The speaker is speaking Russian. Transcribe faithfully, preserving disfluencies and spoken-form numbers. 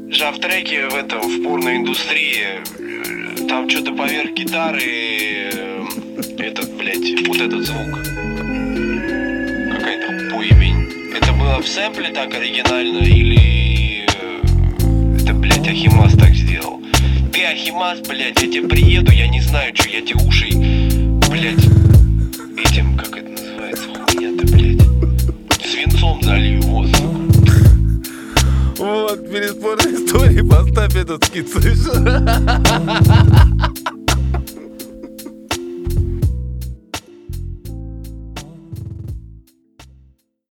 жав-треки в этом, в порной индустрии. Там что-то поверх гитары э, этот, блядь, вот этот звук. Какая-то поебень. Это было в сэмпле так оригинально или э, это, блядь, Ахимас так сделал? Ты, Ахимас, блядь, я тебе приеду, я не знаю, что я тебе уши, блядь, этим, как это называется, хуйня-то, блядь, свинцом залью, вот. Вот, перед порной историей поставь этот скид, слышишь?